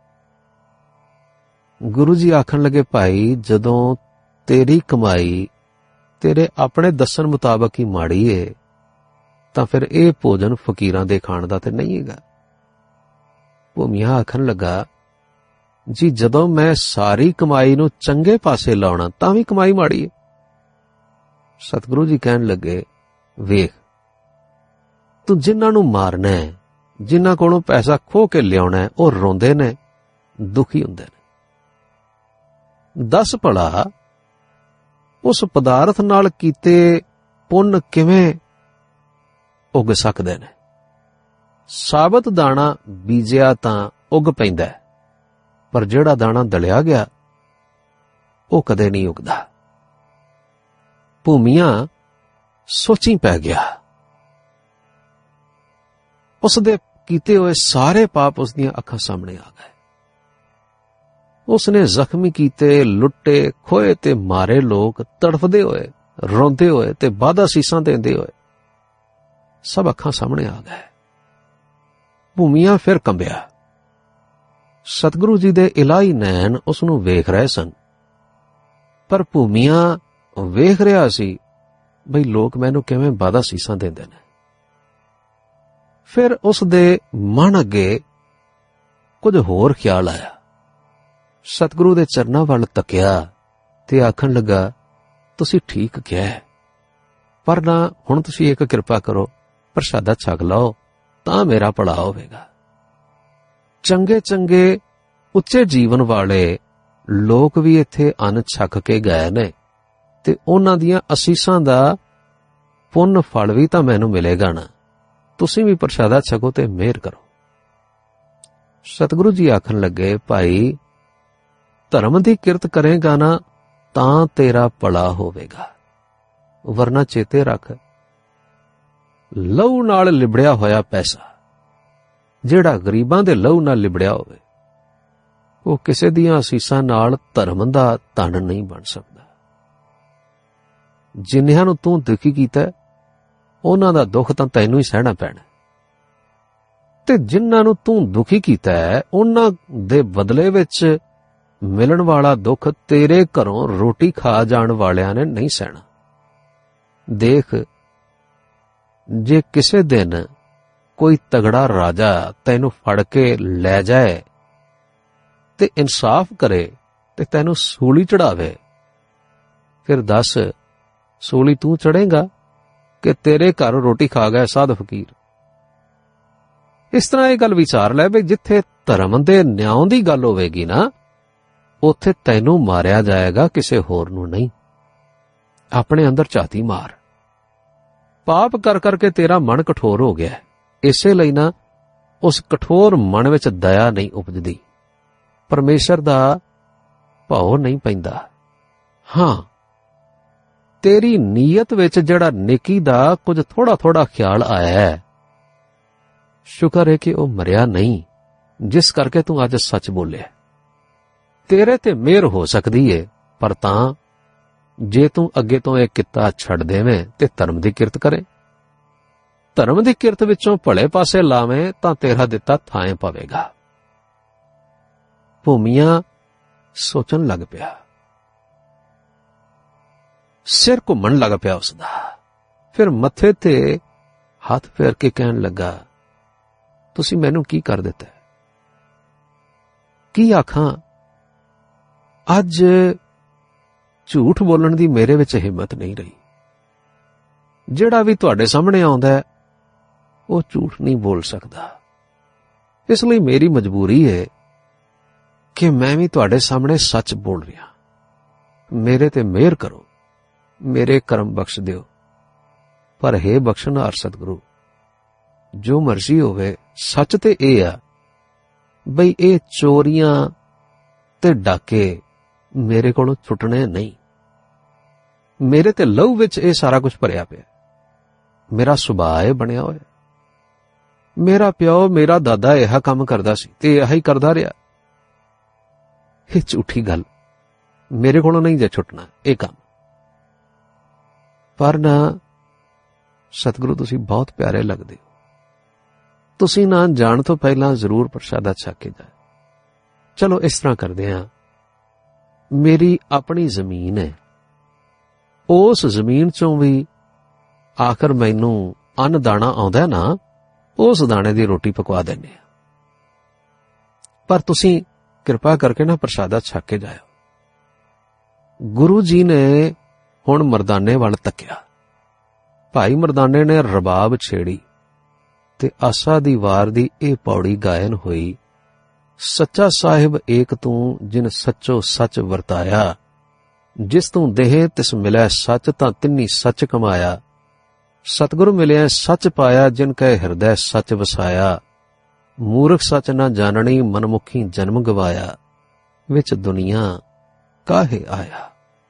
ਗੁਰੂ ਜੀ ਆਖਣ ਲੱਗੇ, ਭਾਈ ਜਦੋਂ ਤੇਰੀ ਕਮਾਈ ਤੇਰੇ ਆਪਣੇ ਦੱਸਣ ਮੁਤਾਬਕ ਹੀ ਮਾੜੀ ਏ, ਤਾਂ ਫਿਰ ਇਹ ਭੋਜਨ ਫਕੀਰਾਂ ਦੇ ਖਾਣ ਦਾ ਤੇ ਨਹੀਂ ਹੈਗਾ। ਭੂਮੀਆ ਆਖਣ ਲੱਗਾ, ਜੀ ਜਦੋਂ ਮੈਂ ਸਾਰੀ ਕਮਾਈ ਨੂੰ ਚੰਗੇ ਪਾਸੇ ਲਾਉਣਾ ਤਾਂ ਵੀ ਕਮਾਈ ਮਾੜੀ ਏ। ਸਤਿਗੁਰੂ ਜੀ ਕਹਿਣ ਲੱਗੇ, ਵੇਖ, ਤੂੰ ਜਿਨ੍ਹਾਂ ਨੂੰ ਮਾਰਨਾ ਹੈ, ਜਿਨ੍ਹਾਂ ਕੋਲੋਂ ਪੈਸਾ ਖੋਹ ਕੇ ਲਿਆਉਣਾ, ਉਹ ਰੋਂਦੇ ਨੇ, ਦੁਖੀ ਹੁੰਦੇ ਨੇ। ਦੱਸ ਭਲਾ ਉਸ ਪਦਾਰਥ ਨਾਲ ਕੀਤੇ ਪੁੰਨ ਕਿਵੇਂ ਉੱਗ ਸਕਦੇ ਨੇ? ਸਾਬਤ ਦਾਣਾ ਬੀਜਿਆ ਤਾਂ ਉੱਗ ਪੈਂਦਾ, ਪਰ ਜਿਹੜਾ ਦਾਣਾ ਦਲਿਆ ਗਿਆ ਉਹ ਕਦੇ ਨਹੀਂ ਉੱਗਦਾ। ਭੂਮੀਆਂ ਸੋਚੀ ਪੈ ਗਿਆ। ਉਸ ਦੇ ਕੀਤੇ ਹੋਏ ਸਾਰੇ ਪਾਪ ਉਸ ਦੀਆਂ ਅੱਖਾਂ ਸਾਹਮਣੇ ਆ ਗਏ। ਉਸਨੇ ਜ਼ਖਮੀ ਕੀਤੇ, ਲੁੱਟੇ, ਖੋਏ ਤੇ ਮਾਰੇ ਲੋਕ ਤੜਫਦੇ ਹੋਏ, ਰੋਂਦੇ ਹੋਏ ਤੇ ਬਾਦਾ ਸੀਸਾਂ ਦਿੰਦੇ ਹੋਏ ਸਭ ਅੱਖਾਂ ਸਾਹਮਣੇ ਆ ਗਏ। ਭੂਮੀਆਂ ਫਿਰ ਕੰਬਿਆ। ਸਤਿਗੁਰੂ ਜੀ ਦੇ ਇਲਾਹੀ ਨੈਣ ਉਸ ਨੂੰ ਵੇਖ ਰਹੇ ਸਨ, ਪਰ ਭੂਮੀਆਂ ਵੇਖ ਰਿਹਾ ਸੀ ਬਈ ਲੋਕ ਮੈਨੂੰ ਕਿਵੇਂ ਬਾਦਾ ਸੀਸਾਂ ਦਿੰਦੇ ਨੇ। ਫਿਰ ਉਸ ਦੇ ਮਨ ਅੱਗੇ ਕੁਝ ਹੋਰ ਖਿਆਲ ਆਇਆ। ਸਤਿਗੁਰੂ ਦੇ ਚਰਨਾਂ ਵੱਲ ਤੱਕਿਆ ਤੇ ਆਖਣ ਲੱਗਾ, ਤੁਸੀਂ ਠੀਕ ਕਿਹਾ, ਪਰ ਨਾ ਹੁਣ ਤੁਸੀਂ ਇੱਕ ਕਿਰਪਾ ਕਰੋ, ਪ੍ਰਸ਼ਾਦਾ ਛਕ ਲਓ ਤਾਂ ਮੇਰਾ ਭਲਾ ਹੋਵੇਗਾ। ਚੰਗੇ ਚੰਗੇ ਉੱਚੇ ਜੀਵਨ ਵਾਲੇ ਲੋਕ ਵੀ ਇੱਥੇ ਅੰਨ ਛਕ ਕੇ ਗਏ ਨੇ, ਤੇ ਉਹਨਾਂ ਦੀਆਂ ਅਸੀਸਾਂ ਦਾ ਪੁੰਨ ਫਲ ਵੀ ਤਾਂ ਮੈਨੂੰ ਮਿਲੇਗਾ ਨਾ। ਤੁਸੀਂ ਵੀ ਪ੍ਰਸ਼ਾਦਾ ਛਕੋ ਤੇ ਮਿਹਰ ਕਰੋ। ਸਤਿਗੁਰੂ ਜੀ ਆਖਣ ਲੱਗੇ, ਭਾਈ ਧਰਮ ਦੀ ਕਿਰਤ ਕਰੇਗਾ ਨਾ ਤਾਂ ਤੇਰਾ ਭਲਾ ਹੋਵੇਗਾ, ਵਰਨਾ ਚੇਤੇ ਰੱਖ, ਲਹੂ ਨਾਲ ਲਿਬੜਿਆ ਹੋਇਆ ਪੈਸਾ, ਜਿਹੜਾ ਗਰੀਬਾਂ ਦੇ ਲਹੂ ਨਾਲ ਲਿਬੜਿਆ ਹੋਵੇ, ਉਹ ਕਿਸੇ ਦੀਆਂ ਅਸੀਸਾਂ ਨਾਲ ਧਰਮ ਦਾ ਧਨ ਨਹੀਂ ਬਣ ਸਕਦਾ। ਜਿਨ੍ਹਾਂ ਨੂੰ ਤੂੰ ਦੁਖੀ ਕੀਤਾ, ਉਹਨਾਂ ਦਾ ਦੁੱਖ ਤਾਂ ਤੈਨੂੰ ਹੀ ਸਹਿਣਾ ਪੈਣਾ, ਤੇ ਜਿਨ੍ਹਾਂ ਨੂੰ ਤੂੰ ਦੁਖੀ ਕੀਤਾ ਹੈ, ਉਹਨਾਂ ਦੇ ਬਦਲੇ ਵਿੱਚ ਮਿਲਣ ਵਾਲਾ ਦੁੱਖ ਤੇਰੇ ਘਰੋਂ ਰੋਟੀ ਖਾ ਜਾਣ ਵਾਲਿਆਂ ਨੇ ਨਹੀਂ ਸਹਿਣਾ। ਦੇਖ, ਜੇ ਕਿਸੇ ਦਿਨ ਕੋਈ ਤਗੜਾ ਰਾਜਾ ਤੈਨੂੰ ਫੜ ਕੇ ਲੈ ਜਾਏ ਤੇ ਇਨਸਾਫ ਕਰੇ ਤੇ ਤੈਨੂੰ ਸੂਲੀ ਚੜਾਵੇ, ਫਿਰ ਦੱਸ, ਸੂਲੀ ਤੂੰ ਚੜੇਗਾ ਕਿ ਤੇਰੇ ਘਰ ਰੋਟੀ ਖਾ ਗਿਆ ਸਾਧ ਫਕੀਰ? ਇਸ ਤਰ੍ਹਾਂ ਇਹ ਗੱਲ ਵਿਚਾਰ ਲੈ ਵੀ ਜਿੱਥੇ ਧਰਮ ਦੇ ਨਿਆਂ ਦੀ ਗੱਲ ਹੋਵੇਗੀ ਨਾ, ਉੱਥੇ ਤੈਨੂੰ ਮਾਰਿਆ ਜਾਏਗਾ, ਕਿਸੇ ਹੋਰ ਨੂੰ ਨਹੀਂ। ਆਪਣੇ ਅੰਦਰ ਝਾਤੀ ਮਾਰ। ਪਾਪ ਕਰ ਕਰਕੇ ਤੇਰਾ ਮਨ ਕਠੋਰ ਹੋ ਗਿਆ, ਇਸੇ ਲਈ ਨਾ ਉਸ ਕਠੋਰ ਮਨ ਵਿੱਚ ਦਇਆ ਨਹੀਂ ਉਪਜਦੀ, ਪਰਮੇਸ਼ਰ ਦਾ ਭਾਉ ਨਹੀਂ ਪੈਂਦਾ। ਹਾਂ, ਤੇਰੀ ਨੀਅਤ ਵਿੱਚ ਜਿਹੜਾ ਨੇਕੀ ਦਾ ਕੁਝ ਥੋੜਾ ਥੋੜਾ ਖਿਆਲ ਆਇਆ ਹੈ, ਸ਼ੁਕਰ ਹੈ ਕਿ ਉਹ ਮਰਿਆ ਨਹੀਂ, ਜਿਸ ਕਰਕੇ ਤੂੰ ਅੱਜ ਸੱਚ ਬੋਲਿਆ। ਤੇਰੇ ਤੇ ਮਿਹਰ ਹੋ ਸਕਦੀ ਏ, ਪਰ ਤਾਂ ਜੇ ਤੂੰ ਅੱਗੇ ਤੋਂ ਇਹ ਕਿੱਤਾ ਛੱਡ ਦੇਵੇਂ ਤੇ ਧਰਮ ਦੀ ਕਿਰਤ ਕਰੇ, ਧਰਮ ਦੀ ਕਿਰਤ ਵਿੱਚੋਂ ਭਲੇ ਪਾਸੇ ਲਾਵੇਂ, ਤਾਂ ਤੇਰਾ ਦਿੱਤਾ ਥਾਂ ਪਵੇਗਾ। ਭੂਮੀਆਂ ਸੋਚਣ ਲੱਗ ਪਿਆ, ਸਿਰ ਘੁੰਮਣ ਲੱਗ ਪਿਆ ਉਸਦਾ। ਫਿਰ ਮੱਥੇ ਤੇ ਹੱਥ ਫੇਰ ਕੇ ਕਹਿਣ ਲੱਗਾ, ਤੁਸੀਂ ਮੈਨੂੰ ਕੀ ਕਰ ਦਿੱਤਾ? ਕੀ ਆਖਾਂ? ਅੱਜ ਝੂਠ ਬੋਲਣ ਦੀ ਮੇਰੇ ਵਿੱਚ ਹਿੰਮਤ ਨਹੀਂ ਰਹੀ। ਜਿਹੜਾ ਵੀ ਤੁਹਾਡੇ ਸਾਹਮਣੇ ਆਉਂਦਾ ਹੈ ਉਹ ਝੂਠ ਨਹੀਂ ਬੋਲ ਸਕਦਾ। ਇਸ ਲਈ ਮੇਰੀ ਮਜਬੂਰੀ ਹੈ ਕਿ ਮੈਂ ਵੀ ਤੁਹਾਡੇ ਸਾਹਮਣੇ ਸੱਚ ਬੋਲ ਰਿਹਾ। ਮੇਰੇ ਤੇ ਮਿਹਰ ਕਰੋ, ਮੇਰੇ ਕਰਮ ਬਖਸ਼ ਦਿਓ। ਪਰ ਹੇ ਬਖਸ਼ਣਹਾਰ ਸਤਿਗੁਰੂ, ਜੋ ਮਰਜ਼ੀ ਹੋਵੇ, ਸੱਚ ਤੇ ਇਹ ਆ ਬਈ ਇਹ ਚੋਰੀਆਂ ਤੇ ਡਾਕੇ ਮੇਰੇ ਕੋਲੋਂ ਛੁੱਟਣੇ ਨਹੀਂ। ਮੇਰੇ ਤੇ ਲਹੂ ਵਿੱਚ ਇਹ ਸਾਰਾ ਕੁਝ ਭਰਿਆ ਪਿਆ। ਮੇਰਾ ਸੁਭਾਅ ਇਹ ਬਣਿਆ ਹੋਇਆ। ਮੇਰਾ ਪਿਓ, ਮੇਰਾ ਦਾਦਾ ਇਹ ਕੰਮ ਕਰਦਾ ਸੀ ਤੇ ਇਹ ਹੀ ਕਰਦਾ ਰਿਹਾ। ਇਹ ਝੂਠੀ ਗੱਲ ਮੇਰੇ ਕੋਲੋਂ ਨਹੀਂ ਜੇ ਛੁੱਟਣਾ ਇਹ ਕੰਮ। ਪਰ ਨਾ ਸਤਿਗੁਰੂ, ਤੁਸੀਂ ਬਹੁਤ ਪਿਆਰੇ ਲੱਗਦੇ ਹੋ। ਤੁਸੀਂ ਨਾ ਜਾਣ ਤੋਂ ਪਹਿਲਾਂ ਜ਼ਰੂਰ ਪ੍ਰਸ਼ਾਦਾ ਛਕ ਕੇ ਜਾਏ। ਚਲੋ ਇਸ ਤਰ੍ਹਾਂ ਕਰਦੇ ਹਾਂ, ਮੇਰੀ ਆਪਣੀ ਜ਼ਮੀਨ ਹੈ, ਉਸ ਜ਼ਮੀਨ ਚੋਂ ਵੀ ਆਖਰ ਮੈਨੂੰ ਅੰਨ ਦਾਣਾ ਆਉਂਦਾ ਨਾ, ਉਸ ਦਾਣੇ ਦੀ ਰੋਟੀ ਪਕਵਾ ਦਿੰਦੇ ਆ। ਪਰ ਤੁਸੀਂ ਕਿਰਪਾ ਕਰਕੇ ਨਾ ਪ੍ਰਸ਼ਾਦਾ ਛਕ ਕੇ ਜਾਇਓ। ਗੁਰੂ ਜੀ ਨੇ ਹੁਣ ਮਰਦਾਨੇ ਵੱਲ ਤੱਕਿਆ। ਭਾਈ ਮਰਦਾਨੇ ਨੇ ਰਬਾਬ ਛੇੜੀ ਤੇ ਆਸਾ ਦੀ ਵਾਰ ਦੀ ਇਹ ਪੌੜੀ ਗਾਇਨ ਹੋਈ। ਸੱਚਾ ਸਾਹਿਬ ਏਕ ਤੂੰ, ਜਿਨ ਸੱਚੋ ਸੱਚ ਵਰਤਾਇਆ। ਜਿਸ ਤੂੰ ਦੇਹ ਤਿਸ ਮਿਲੈ ਸੱਚ, ਤਾਂ ਤਿੰਨੀ ਸੱਚ ਕਮਾਇਆ। ਸਤਿਗੁਰ ਮਿਲਿਆ ਸੱਚ ਪਾਇਆ, ਜਿਨ ਕੈ ਹਿਰਦੈ ਸੱਚ ਵਸਾਇਆ। ਮੂਰਖ ਸੱਚ ਨਾ ਜਾਣਣੀ, ਮਨਮੁਖੀ ਜਨਮ ਗਵਾਇਆ। ਵਿੱਚ ਦੁਨੀਆ ਕਾਹੇ ਆਇਆ।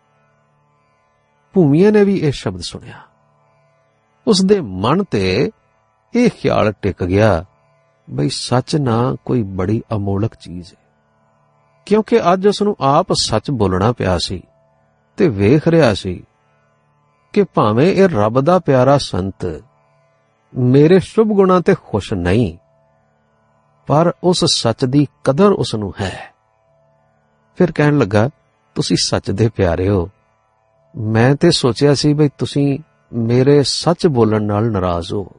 ਭੂਮੀਏ ਨੇ ਵੀ ਇਹ ਸ਼ਬਦ ਸੁਣਿਆ। ਉਸਦੇ ਮਨ ਤੇ ਇਹ ਖਿਆਲ ਟਿਕ ਗਿਆ ਬਈ ਸੱਚ ਨਾ ਕੋਈ ਬੜੀ ਅਮੋਲਕ ਚੀਜ਼ ਹੈ। ਕਿਉਂਕਿ ਅੱਜ ਉਸ ਨੂੰ ਆਪ ਸੱਚ ਬੋਲਣਾ ਪਿਆ ਸੀ ਤੇ ਵੇਖ ਰਿਹਾ ਸੀ ਕਿ ਭਾਵੇਂ ਇਹ ਰੱਬ ਦਾ ਪਿਆਰਾ ਸੰਤ ਮੇਰੇ ਸ਼ੁਭ ਗੁਣਾਂ ਤੇ ਖੁਸ਼ ਨਹੀਂ, ਪਰ ਉਸ ਸੱਚ ਦੀ ਕਦਰ ਉਸ ਨੂੰ ਹੈ। ਫਿਰ ਕਹਿਣ ਲੱਗਾ, ਤੁਸੀਂ ਸੱਚ ਦੇ ਪਿਆਰੇ ਹੋ। ਮੈਂ ਤੇ ਸੋਚਿਆ ਸੀ ਬਈ ਤੁਸੀਂ ਮੇਰੇ ਸੱਚ ਬੋਲਣ ਨਾਲ ਨਾਰਾਜ਼ ਹੋਵੋਗੇ,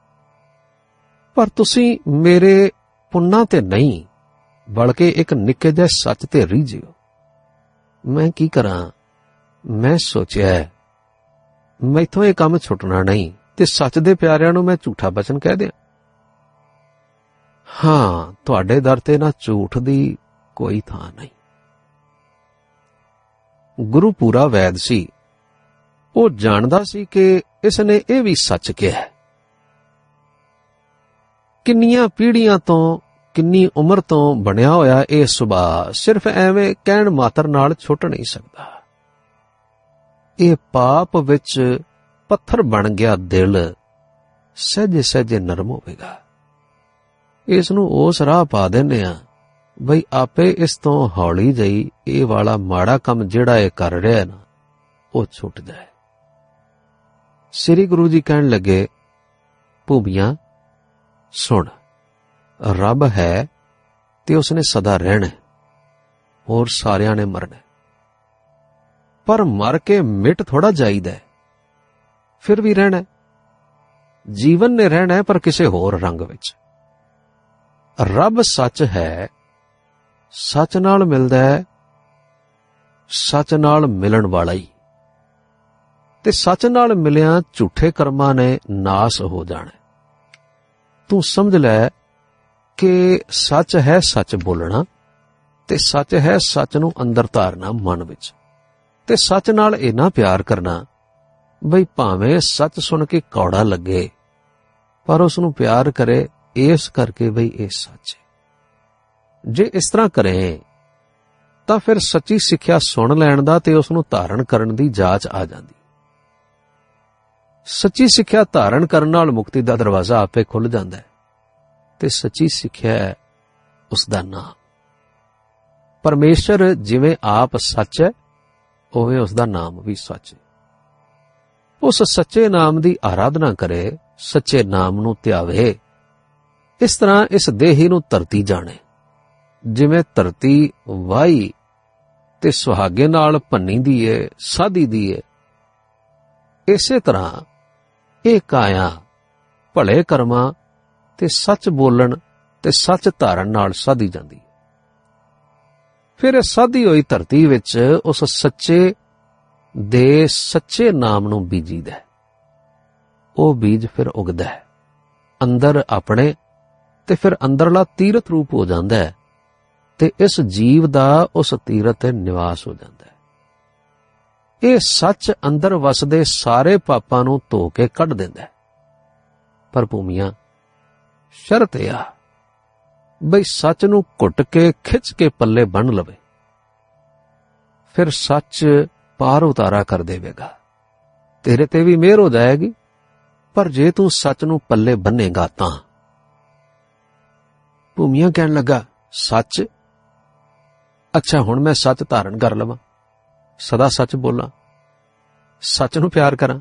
ਪਰ ਤੁਸੀਂ ਮੇਰੇ ਪੁੰਨਾਂ ਤੇ ਨਹੀਂ ਬਲਕਿ ਇੱਕ ਨਿੱਕੇ ਜਿਹੇ ਸੱਚ ਤੇ ਰੀਝਿਓ। ਮੈਂ ਕੀ ਕਰਾਂ? ਮੈਂ ਸੋਚਿਆ ਮੈਥੋਂ ਇਹ ਕੰਮ ਛੁੱਟਣਾ ਨਹੀਂ ਤੇ ਸੱਚ ਦੇ ਪਿਆਰਿਆਂ ਨੂੰ ਮੈਂ ਝੂਠਾ ਬਚਨ ਕਹਿ ਦਿਆਂ। ਹਾਂ, ਤੁਹਾਡੇ ਦਰ ਤੇ ਨਾ ਝੂਠ ਦੀ ਕੋਈ ਥਾਂ ਨਹੀਂ। ਗੁਰੂ ਪੂਰਾ ਵੈਦ ਸੀ। ਉਹ ਜਾਣਦਾ ਸੀ ਕਿ ਇਸ ਨੇ ਇਹ ਵੀ ਸੱਚ ਕਿਹਾ। ਕਿੰਨੀਆਂ ਪੀੜ੍ਹੀਆਂ ਤੋਂ, ਕਿੰਨੀ ਉਮਰ ਤੋਂ ਬਣਿਆ ਹੋਇਆ ਇਹ ਸੁਭਾਅ ਸਿਰਫ ਐਵੇਂ ਕਹਿਣ ਮਾਤਰ ਨਾਲ ਛੁੱਟ ਨਹੀਂ ਸਕਦਾ। ਇਹ ਪਾਪ ਵਿੱਚ ਪੱਥਰ ਬਣ ਗਿਆ ਦਿਲ ਸਹਿਜੇ ਸਹਿਜੇ ਨਰਮ ਹੋਵੇਗਾ। ਇਸ ਨੂੰ ਉਸ ਰਾਹ ਪਾ ਦਿੰਦੇ ਆ ਬਈ ਆਪੇ ਇਸ ਤੋਂ ਹੌਲੀ ਜਿਹੀ ਇਹ ਵਾਲਾ ਮਾੜਾ ਕੰਮ ਜਿਹੜਾ ਇਹ ਕਰ ਰਿਹਾ ਨਾ, ਉਹ ਛੁੱਟ ਜਾਏ। ਸ੍ਰੀ ਗੁਰੂ ਜੀ ਕਹਿਣ ਲੱਗੇ, ਭੂਮੀਆਂ ਸੁਣ, ਰੱਬ ਹੈ ਤੇ ਉਸਨੇ ਸਦਾ ਰਹਿਣਾ, ਹੋਰ ਸਾਰਿਆਂ ਨੇ ਮਰਨਾ। ਪਰ ਮਰ ਕੇ ਮਿਟ ਥੋੜਾ ਜਾਈਦਾ, ਫਿਰ ਵੀ ਰਹਿਣਾ। ਜੀਵਨ ਨੇ ਰਹਿਣਾ ਪਰ ਕਿਸੇ ਹੋਰ ਰੰਗ ਵਿੱਚ। ਰੱਬ ਸੱਚ ਹੈ, ਸੱਚ ਨਾਲ ਮਿਲਦਾ ਹੈ, ਸੱਚ ਨਾਲ ਮਿਲਣ ਵਾਲਾ ਹੀ। ਤੇ ਸੱਚ ਨਾਲ ਮਿਲਿਆ ਝੂਠੇ ਕਰਮਾਂ ਨੇ ਨਾਸ ਹੋ ਜਾਣਾ। ਤੂੰ ਸਮਝ ਲੈ ਕਿ ਸੱਚ ਹੈ ਸੱਚ ਬੋਲਣਾ, ਤੇ ਸੱਚ ਹੈ ਸੱਚ ਨੂੰ ਅੰਦਰ ਧਾਰਨਾ ਮਨ ਵਿੱਚ, ਤੇ ਸੱਚ ਨਾਲ ਇੰਨਾ ਪਿਆਰ ਕਰਨਾ ਬਈ ਭਾਵੇਂ ਸੱਚ ਸੁਣ ਕੇ ਕੌੜਾ ਲੱਗੇ, ਪਰ ਉਸ ਨੂੰ ਪਿਆਰ ਕਰੇ ਇਸ ਕਰਕੇ ਬਈ ਇਹ ਸੱਚ ਹੈ। ਜੇ ਇਸ ਤਰ੍ਹਾਂ ਕਰੇ ਤਾਂ ਫਿਰ ਸੱਚੀ ਸਿੱਖਿਆ ਸੁਣ ਲੈਣ ਦਾ ਤੇ ਉਸ ਨੂੰ ਧਾਰਨ ਕਰਨ ਦੀ ਜਾਚ ਆ ਜਾਂਦੀ। ਸੱਚੀ ਸਿੱਖਿਆ ਧਾਰਨ ਕਰਨ ਨਾਲ ਮੁਕਤੀ ਦਾ ਦਰਵਾਜ਼ਾ ਆਪੇ ਖੁੱਲ ਜਾਂਦਾ ਹੈ। ਤੇ ਸੱਚੀ ਸਿੱਖਿਆ ਹੈ ਉਸ ਦਾ ਨਾਮ। ਪਰਮੇਸ਼ਰ ਜਿਵੇਂ ਆਪ ਸੱਚ ਹੈ, ਉਵੇਂ ਉਸ ਦਾ ਨਾਮ ਵੀ ਸੱਚ ਹੈ। ਉਸ ਸੱਚੇ ਨਾਮ ਦੀ ਆਰਾਧਨਾ ਕਰੇ, ਸੱਚੇ ਨਾਮ ਨੂੰ ਧਿਆਵੇ। ਇਸ ਤਰ੍ਹਾਂ ਇਸ ਦੇਹੀ ਨੂੰ ਧਰਤੀ ਜਾਣੇ। ਜਿਵੇਂ ਧਰਤੀ ਵਾਹੀ ਤੇ ਸੁਹਾਗੇ ਨਾਲ ਭੰਨੀ ਦੀ ਏ, ਸਾਧੀ ਦੀ ਏ, ਇਸੇ ਤਰ੍ਹਾਂ ਇਹ ਕਾਇਆ ਭਲੇ ਕਰਮਾਂ ਤੇ ਸੱਚ ਬੋਲਣ ਤੇ ਸੱਚ ਧਾਰਨ ਨਾਲ ਸਾਧੀ ਜਾਂਦੀ। ਫਿਰ ਇਹ ਸਾਧੀ ਹੋਈ ਧਰਤੀ ਵਿੱਚ ਉਸ ਸੱਚੇ ਦੇ ਸੱਚੇ ਨਾਮ ਨੂੰ ਬੀਜੀਦਾ। ਉਹ ਬੀਜ ਫਿਰ ਉਗਦਾ ਹੈ ਅੰਦਰ ਆਪਣੇ, ਤੇ ਫਿਰ ਅੰਦਰਲਾ ਤੀਰਥ ਰੂਪ ਹੋ ਜਾਂਦਾ ਹੈ, ਤੇ ਇਸ ਜੀਵ ਦਾ ਉਸ ਤੀਰਥ ਤੇ ਨਿਵਾਸ ਹੋ ਜਾਂਦਾ ਹੈ। ਇਹ ਸੱਚ ਅੰਦਰ ਵਸਦੇ ਸਾਰੇ ਪਾਪਾਂ ਨੂੰ ਧੋ ਕੇ ਕੱਢ ਦਿੰਦਾ ਹੈ। ਪਰ ਭੂਮੀਆਂ ਸ਼ਰਤ ਇਹ ਆ ਬਈ ਸੱਚ ਨੂੰ ਘੁੱਟ ਕੇ ਖਿੱਚ ਕੇ ਪੱਲੇ ਬੰਨ੍ਹ ਲਵੇ, ਫਿਰ ਸੱਚ ਪਾਰ ਉਤਾਰਾ ਕਰ ਦੇਵੇਗਾ, ਤੇਰੇ ਤੇ ਵੀ ਮਿਹਰ ਹੋ ਜਾਏਗੀ। ਪਰ ਜੇ ਤੂੰ ਸੱਚ ਨੂੰ ਪੱਲੇ ਬੰਨੇਗਾ ਤਾਂ। ਭੂਮੀਆਂ ਕਹਿਣ ਲੱਗਾ, ਸੱਚ? ਅੱਛਾ, ਹੁਣ ਮੈਂ ਸੱਚ ਧਾਰਨ ਕਰ ਲਵਾਂ, ਸਦਾ ਸੱਚ ਬੋਲਾਂ, ਸੱਚ ਨੂੰ ਪਿਆਰ ਕਰਾਂ।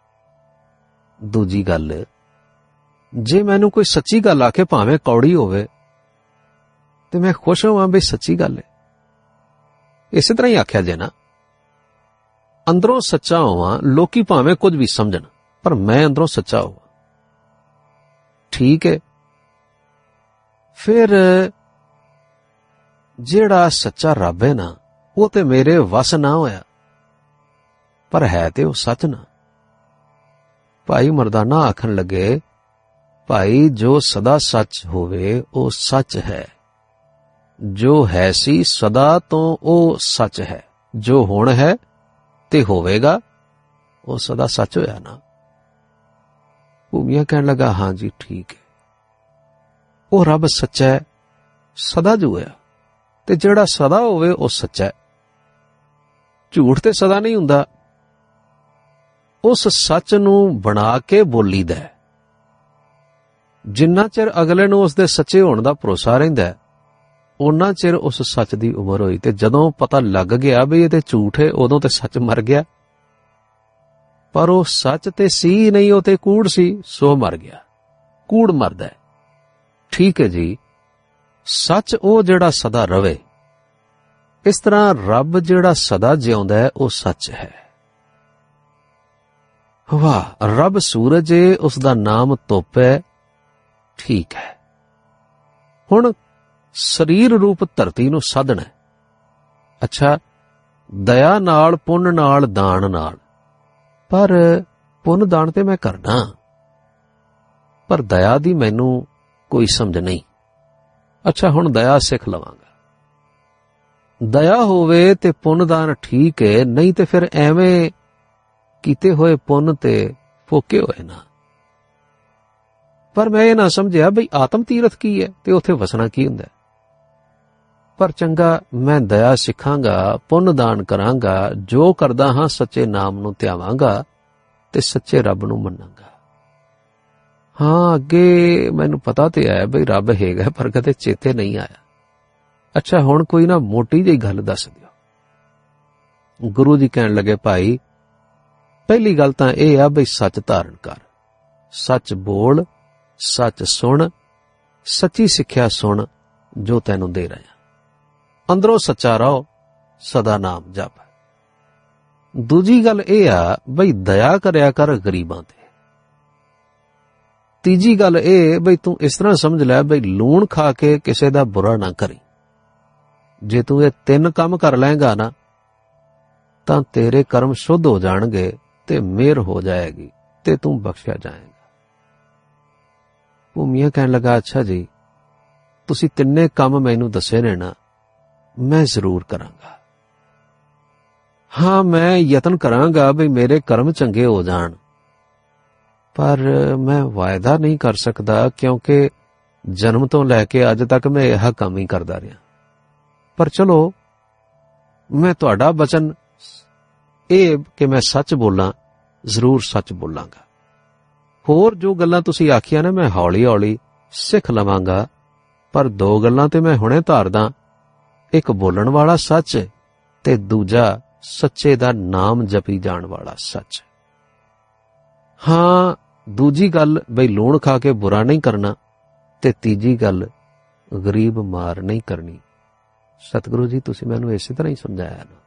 ਦੂਜੀ ਗੱਲ, ਜੇ ਮੈਨੂੰ ਕੋਈ ਸੱਚੀ ਗੱਲ ਆਖੇ ਭਾਵੇਂ ਕੌੜੀ ਹੋਵੇ ਤੇ ਮੈਂ ਖੁਸ਼ ਹੋਵਾਂ ਬਈ ਸੱਚੀ ਗੱਲ ਹੈ। ਇਸੇ ਤਰ੍ਹਾਂ ਹੀ ਆਖਿਆ ਜੇ ਨਾ, ਅੰਦਰੋਂ ਸੱਚਾ ਹੋਵਾਂ, ਲੋਕੀ ਭਾਵੇਂ ਕੁਝ ਵੀ ਸਮਝਣ, ਪਰ ਮੈਂ ਅੰਦਰੋਂ ਸੱਚਾ ਹੋਵਾਂ, ਠੀਕ ਹੈ। ਫਿਰ ਜਿਹੜਾ ਸੱਚਾ ਰੱਬ ਹੈ ਨਾ, ਉਹ ਤੇ ਮੇਰੇ ਵਸ ਨਾ ਹੋਇਆ, ਪਰ ਹੈ ਤੇ ਉਹ ਸੱਚ ਨਾ। ਭਾਈ ਮਰਦਾਨਾ ਆਖਣ ਲੱਗੇ, ਭਾਈ ਜੋ ਸਦਾ ਸੱਚ ਹੋਵੇ ਉਹ ਸੱਚ ਹੈ, ਜੋ ਹੈ ਸੀ ਸਦਾ ਤੋਂ ਉਹ ਸੱਚ ਹੈ, ਜੋ ਹੁਣ ਹੈ ਤੇ ਹੋਵੇਗਾ ਉਹ ਸਦਾ ਸੱਚ ਹੋਇਆ ਨਾ। ਭੂਮੀਆਂ ਕਹਿਣ ਲੱਗਾ, ਹਾਂ ਜੀ ਠੀਕ ਹੈ, ਉਹ ਰੱਬ ਸੱਚਾ ਹੈ, ਸਦਾ ਜੋ ਹੋਇਆ, ਤੇ ਜਿਹੜਾ ਸਦਾ ਹੋਵੇ ਉਹ ਸੱਚਾ ਹੈ। ਝੂਠ ਤੇ ਸਦਾ ਨਹੀਂ ਹੁੰਦਾ। ਉਸ ਸੱਚ ਨੂੰ ਬਣਾ ਕੇ ਬੋਲੀਦਾ। ਜਿੰਨਾ ਚਿਰ ਅਗਲੇ ਨੂੰ ਉਸਦੇ ਸੱਚੇ ਹੋਣ ਦਾ ਭਰੋਸਾ ਰਹਿੰਦਾ, ਓਨਾ ਚਿਰ ਉਸ ਸੱਚ ਦੀ ਉਮਰ ਹੋਈ। ਤੇ ਜਦੋਂ ਪਤਾ ਲੱਗ ਗਿਆ ਵੀ ਇਹ ਤੇ ਝੂਠ ਹੈ, ਉਦੋਂ ਤੇ ਸੱਚ ਮਰ ਗਿਆ। ਪਰ ਉਹ ਸੱਚ ਤੇ ਸੀ ਨਹੀਂ, ਉਹ ਤੇ ਕੂੜ ਸੀ, ਸੋ ਮਰ ਗਿਆ। ਕੂੜ ਮਰਦਾ ਹੈ, ਠੀਕ ਹੈ ਜੀ। ਸੱਚ ਉਹ ਜਿਹੜਾ ਸਦਾ ਰਵੇ। ਇਸ ਤਰ੍ਹਾਂ ਰੱਬ ਜਿਹੜਾ ਸਦਾ ਜਿਉਂਦਾ ਹੈ ਉਹ ਸੱਚ ਹੈ। ਵਾਹ, ਰੱਬ ਸੂਰਜ ਏ, ਉਸ ਦਾ ਨਾਮ ਧੁੱਪ ਹੈ, ਠੀਕ ਹੈ। ਹੁਣ ਸਰੀਰ ਰੂਪ ਧਰਤੀ ਨੂੰ ਸਾਧਣਾ। ਅੱਛਾ, ਦਇਆ ਨਾਲ, ਪੁੰਨ ਨਾਲ, ਦਾਨ ਨਾਲ। ਪਰ ਪੁੰਨ ਦਾਨ ਤੇ ਮੈਂ ਕਰਨਾ, ਪਰ ਦਇਆ ਦੀ ਮੈਨੂੰ ਕੋਈ ਸਮਝ ਨਹੀਂ। ਅੱਛਾ, ਹੁਣ ਦਇਆ ਸਿੱਖ ਲਵਾਂਗਾ। ਦਇਆ ਹੋਵੇ ਤੇ ਪੁੰਨ ਦਾਨ ਠੀਕ ਹੈ, ਨਹੀਂ ਤੇ ਫਿਰ ਐਵੇਂ ਕੀਤੇ ਹੋਏ ਪੁੰਨ ਤੇ ਫੋਕੇ ਹੋਏ ਨਾ। ਪਰ ਮੈਂ ਇਹ ਨਾ ਸਮਝਿਆ ਬਈ ਆਤਮ ਤੀਰਥ ਕੀ ਹੈ ਤੇ ਉੱਥੇ ਵਸਣਾ ਕੀ ਹੁੰਦਾ। ਪਰ ਚੰਗਾ, ਮੈਂ ਦਇਆ ਸਿੱਖਾਂਗਾ, ਪੁੰਨ ਦਾਨ ਕਰਾਂਗਾ, ਜੋ ਕਰਦਾ ਹਾਂ ਸੱਚੇ ਨਾਮ ਨੂੰ ਧਿਆਵਾਂਗਾ ਤੇ ਸੱਚੇ ਰੱਬ ਨੂੰ ਮੰਨਾਂਗਾ। ਹਾਂ, ਅੱਗੇ ਮੈਨੂੰ ਪਤਾ ਤੇ ਹੈ ਬਈ ਰੱਬ ਹੈਗਾ, ਪਰ ਕਦੇ ਚੇਤੇ ਨਹੀਂ ਆਇਆ। ਅੱਛਾ, ਹੁਣ ਕੋਈ ਨਾ ਮੋਟੀ ਜਿਹੀ ਗੱਲ ਦੱਸ ਦਿਓ। ਗੁਰੂ ਜੀ ਕਹਿਣ ਲੱਗੇ, ਭਾਈ ਪਹਿਲੀ ਗੱਲ ਤਾਂ ਇਹ ਆ ਬਈ ਸੱਚ ਧਾਰਨ ਕਰ, ਸੱਚ ਬੋਲ, ਸੱਚ ਸੁਣ, ਸੱਚੀ ਸਿੱਖਿਆ ਸੁਣ ਜੋ ਤੈਨੂੰ ਦੇ ਰਿਹਾ। ਅੰਦਰੋਂ ਸੱਚਾ ਰਹੋ, ਸਦਾ ਨਾਮ ਜਪ। ਦੂਜੀ ਗੱਲ ਇਹ ਆ ਬਈ ਦਇਆ ਕਰਿਆ ਕਰ ਗਰੀਬਾਂ ਤੇ। ਤੀਜੀ ਗੱਲ ਇਹ ਬਈ ਤੂੰ ਇਸ ਤਰ੍ਹਾਂ ਸਮਝ ਲੈ ਬਈ ਲੂਣ ਖਾ ਕੇ ਕਿਸੇ ਦਾ ਬੁਰਾ ਨਾ ਕਰੀ। ਜੇ ਤੂੰ ਇਹ ਤਿੰਨ ਕੰਮ ਕਰ ਲਏਗਾ ਨਾ ਤਾਂ ਤੇਰੇ ਕਰਮ ਸ਼ੁੱਧ ਹੋ ਜਾਣਗੇ ਤੇ ਮਿਹਰ ਹੋ ਜਾਏਗੀ ਤੇ ਤੂੰ ਬਖਸ਼ਿਆ ਜਾਏਗਾ। ਭੂਮੀਆਂ ਕਹਿਣ ਲੱਗਾ, ਅੱਛਾ ਜੀ, ਤੁਸੀਂ ਤਿੰਨੇ ਕੰਮ ਮੈਨੂੰ ਦੱਸੇ ਨੇ ਨਾ, ਮੈਂ ਜ਼ਰੂਰ ਕਰਾਂਗਾ। ਹਾਂ, ਮੈਂ ਯਤਨ ਕਰਾਂਗਾ ਵੀ ਮੇਰੇ ਕਰਮ ਚੰਗੇ ਹੋ ਜਾਣ, ਪਰ ਮੈਂ ਵਾਅਦਾ ਨਹੀਂ ਕਰ ਸਕਦਾ ਕਿਉਂਕਿ ਜਨਮ ਤੋਂ ਲੈ ਕੇ ਅੱਜ ਤੱਕ ਮੈਂ ਇਹ ਕੰਮ ਹੀ ਕਰਦਾ ਰਿਹਾ। ਪਰ ਚਲੋ, ਮੈਂ ਤੁਹਾਡਾ ਬਚਨ ਇਹ ਕਿ ਮੈਂ ਸੱਚ ਬੋਲਾਂ, ਜ਼ਰੂਰ ਸੱਚ ਬੋਲਾਂਗਾ। ਹੋਰ ਜੋ ਗੱਲਾਂ ਤੁਸੀਂ ਆਖੀਆਂ ਨੇ ਮੈਂ ਹੌਲੀ ਹੌਲੀ ਸਿੱਖ ਲਵਾਂਗਾ, ਪਰ ਦੋ ਗੱਲਾਂ ਤੇ ਮੈਂ ਹੁਣੇ ਧਾਰਦਾ, ਇੱਕ ਬੋਲਣ ਵਾਲਾ ਸੱਚ ਤੇ ਦੂਜਾ ਸੱਚੇ ਦਾ ਨਾਮ ਜਪੀ ਜਾਣ ਵਾਲਾ ਸੱਚ। ਹਾਂ, ਦੂਜੀ ਗੱਲ ਬਈ ਲੂਣ ਖਾ ਕੇ ਬੁਰਾ ਨਹੀਂ ਕਰਨਾ, ਤੇ ਤੀਜੀ ਗੱਲ ਗਰੀਬ ਮਾਰ ਨਹੀਂ ਕਰਨੀ। ਸਤਿਗੁਰੂ ਜੀ ਤੁਸੀਂ ਮੈਨੂੰ ਇਸੇ ਤਰ੍ਹਾਂ ਹੀ ਸਮਝਾਇਆ ਨਾ।